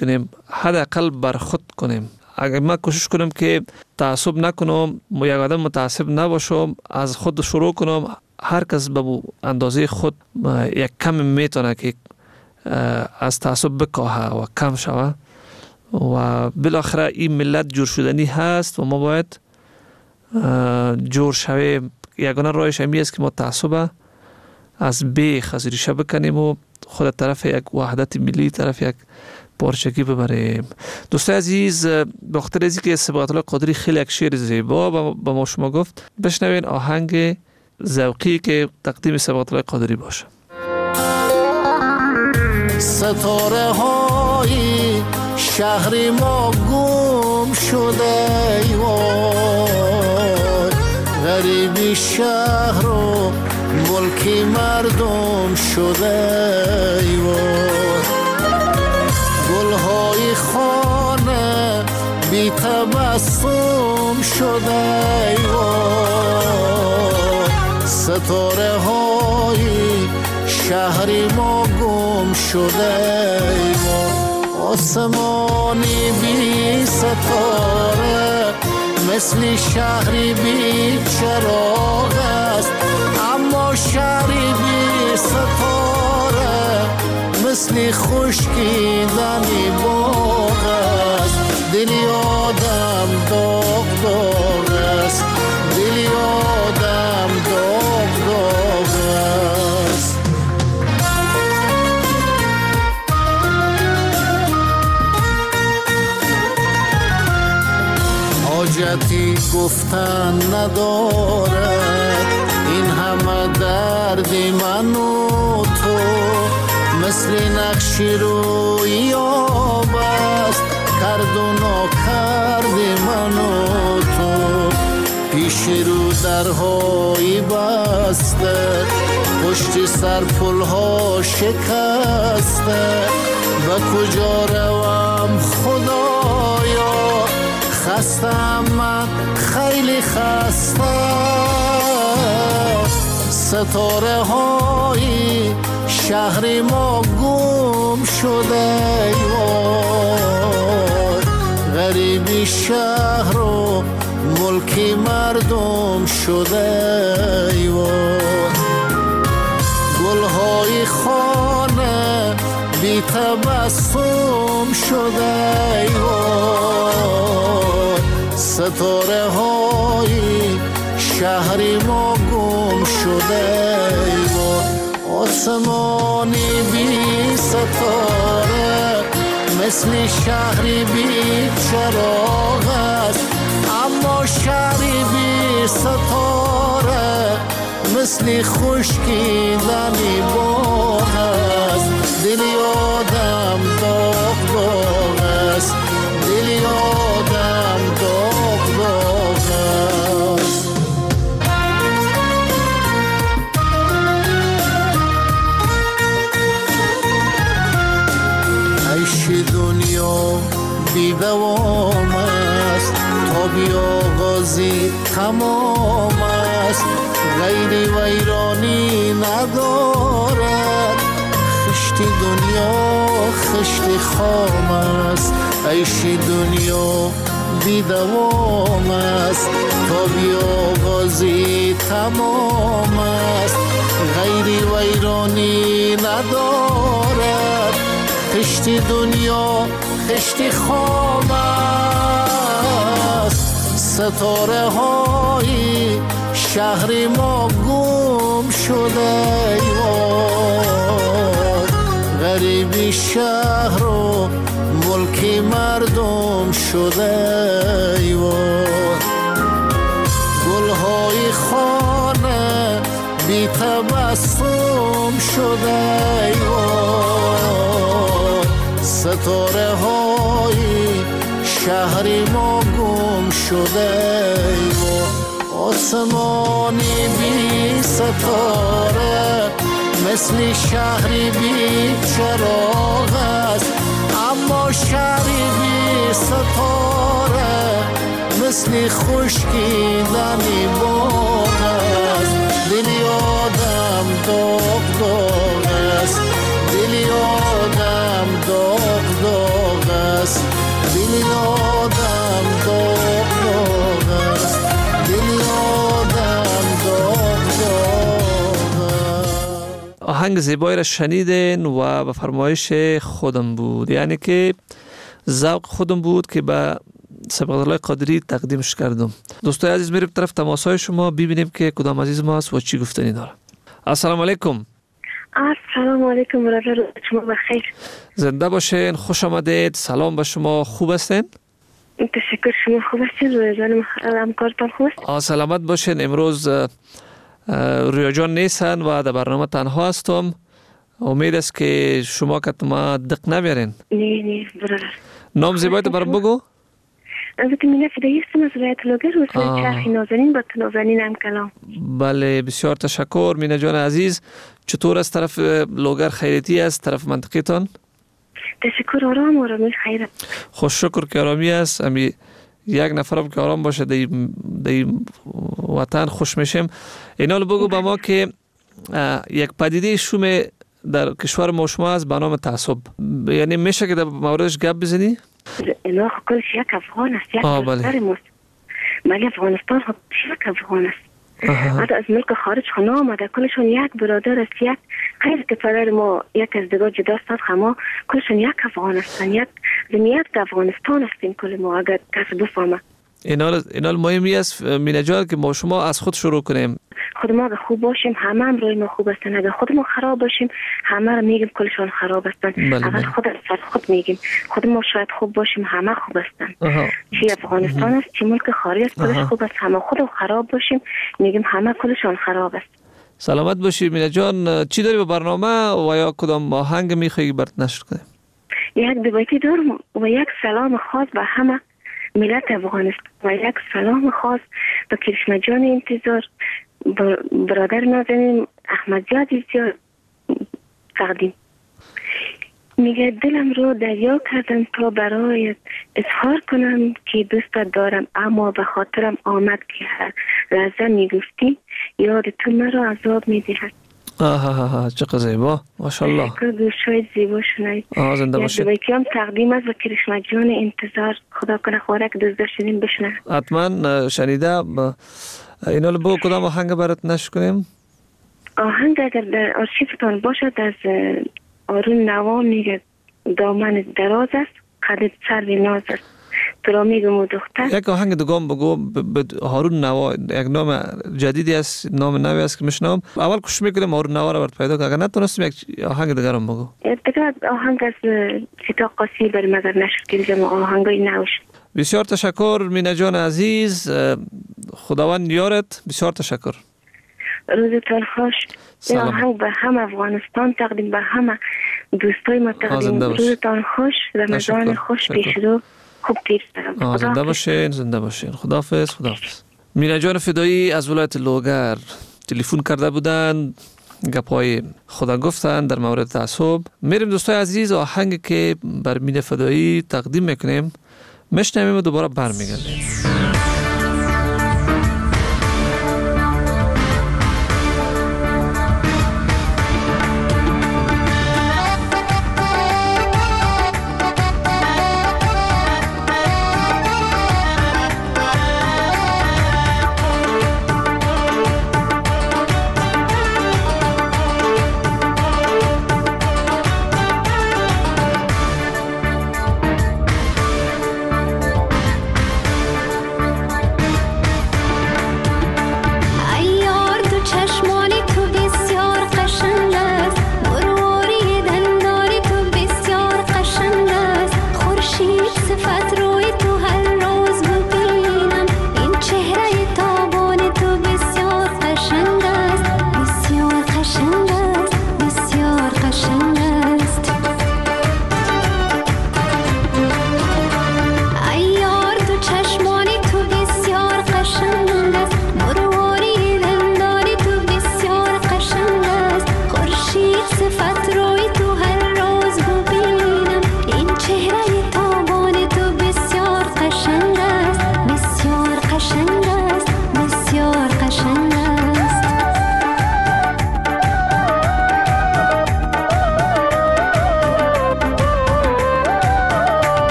کنیم حداقل بر خود کنیم. اگر ما کوشش کنم که تعصب نکنم، یک آدم متعصب نباشم، از خود شروع کنم، هر کس به اندازه خود یک کم میتونه که از تعصب بکاهه و کم شوه و بالاخره این ملت جور شدنی هست و ما باید جور شویم. یگانه راهش همی است که ما تعصب از بیخ از ریشه بکنیم و خود طرف یک وحدت ملی، طرف یک پارچگی ببریم. دوستای عزیز، به خاطر از اینکه صبغت الله قادری خیلی یک شعر زیبا به ما شما گفت، بشنوین آهنگ ذوقی که تقدیم صبغت الله قادری باشه. ستاره های شهر ما گم شده وای، غریبی شهر و ملکی مردم شده وای، گلهای خانه بی تبسم شده وای، ستاره های شهری ما گم شده وای، آسمانی بی ستاره مثل شهری بی چراغ است، اما شهری بی ستاره مثل خشکیدنی باغ است. دلی آدم داغ داغ است، دلی آدم داغ داغ است. حاجتی گفتن ندارد این همه دردی من و تو، مثل نقشی روی آب است کرد و ناکرد من و تو، پیش رو درهایی بسته پشت سر پلها شکسته، و کجا روم خدایا خستم من خیلی خسته. ستاره های شهر ما گم شده وای، غریبی شهر و ملکی مردم شده وای، گلهای خانه بی تبسم شده وای، ستاره های شهری ما گم شده وای، آسمانی بی ستاره مثل شهری بی چراغ است، اما شهری بی ستاره مثل خشکیدنی باغ است. دلی آدم داغ داغ است، دلی آدم داغ داغ است. عیش دنیا بی دوام است، تا بی آغازی تمام است، غیری ویرانی ندارد، خشت دنیا خشت خام است. عیش دنیا بی دوام است، تا بی آغازی تمام است، غیری ویرانی ندارد، خشت دنیا خشت خام است. ستاره های شهر ما گم شده وای، غریبی شهر و ملکی مردم شده وای، گلهای خانه بی تبسم شده وای، ستاره های شهری ما گم شده وای، آسمانی بی ستاره مثل شهری بی چراغ است، اما شهری بی ستاره مثل خشکیدنی باغ است. دلی آدم داغ داغ است، دلی آدم داغ داغ آهنگ زیبایی را شنیدین و به فرمایش خودم بود، یعنی که ذوق خودم بود که به صبغت الله قادری تقدیمش کردم. دوستای عزیز میریم طرف تماسهای شما ببینیم که کدام عزیز ما است و چی گفتنی داره. السلام علیکم. السلام علیکم برادر، شما بخیر. زنده باشین، خوش آمدید. سلام به شما، خوب هستین؟ تشکر، شما خوب هستین؟ رویجان همکارتان خوب است؟ سلامت باشین. امروز رویا جان نیستن و در برنامه تنها هستم. امید است که شما که ما دق نبیارین. نه برادر. نام زیبایت برام بگو. البته من فدایی هستم از ولایت لوگر و چرخی نازنین با نازنین هم کلام. بله، بسیار تشکر مینا جان عزیز. چطور از طرف لوگر خیریتی است؟ طرف منطقه تان؟ تشکر، آرامی خیره. خوش شکر که آرامی است. امی یک نفرم که آرام باشه در وطن خوش میشیم. اینا رو بگو به ما که یک پدیده شوم در کشور ما شما است به نام تعصب، یعنی میشه که در موردش گپ بزنی؟ اینا کلش یک افغان است، یک برادر ماست. ولی افغانستان یک افغان است. حتی از ملک خارج خانه آمده، کلشون یک برادر است. یک غیر که پدر ما یک از دیگر جدا است، اما کلشون یک افغان هستن. یک زمیت افغانستان هستیم کل ما، اگر کسی بفهمه. اینا مهمی است مینا جان که ما شما از خود شروع کنیم. خود ما خوب باشیم همه هم روی ما خوب هستن. اگر خود ما خراب باشیم همه رو میگیم کلشون خراب هستن. اگر خود میگیم خود ما شاید خوب باشیم همه خوب هستن. چی افغانستان است چی ملک خارج است کلش خوب است. همه خود خراب باشیم میگیم همه کلشون خراب است. سلامت باشی مینا جان. چی داری به برنامه و یا کدام آهنگ میخوایی برات نشر کنیم؟ یک دوبیتی دارم و یک سلام خاص به همه ملت افغانستان و یک سلام خاص به کرشمه جان انتظار، برادر نازنین احمد زیاد تقدیم. میگه دلم رو دریا کردم تا برایت اظهار کنم که دوستت دارم، اما به خاطرم آمد که هر لحظه میگفتی یاد تو مرا عذاب میدهد. چقدر زیبا، ماشاءالله. گوشای زیبا شنید. زنده باشید. یک هم تقدیم است و کرشمه جان انتظار. خدا کنه خوارک دوست داشتین بشنه. حتما شنیده. اینا رو بگو کدام آهنگ برات نشر کنیم؟ آهنگ اگر در آرشیفتان باشد از آرون نوا میگه دامن دراز است قدت سر ناز است تو را میگم و دختر. یک آهنگ دوگام بگو. هارون نوا یک نام جدیدی است، نام نوی است که میشنم. اول کوشش میکنیم هارون نوا رو برات پیدا کنم. اگر نتونستیم یک آهنگ دیگر هم بگو. دیگر آهنگ از سیتا قاسی بر مگر نشر کنیم آهنگای نوش. بسیار تشکر مینا جان عزیز. خداوند یارت. بسیار تشکر. روزتان خوش. این آهنگ به هم افغانستان تقدیم، به همه دوستای ما تقدیم. روزتان خوش، رمضان خوش پیش رو خوب پیر دارم. زنده باشین، زنده باشین. خداحافظ. مینا جان فدایی از ولایت لوگر تلفن کرده بودن، گپای خدا گفتن در مورد تعصب. میریم دوستای عزیز آهنگی که بر مینا فدایی تقدیم میکنیم میشنویم و دوباره برمیگردیم.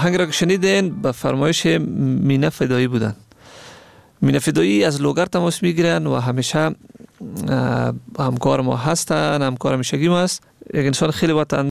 آهنگ را که شنیدین به فرمایش مینه فدایی بودن. مینه فدایی از لوگر تماس میگیرن و همیشه همکار ما هستن، همکار همیشگی ما هست. یک انسان خیلی با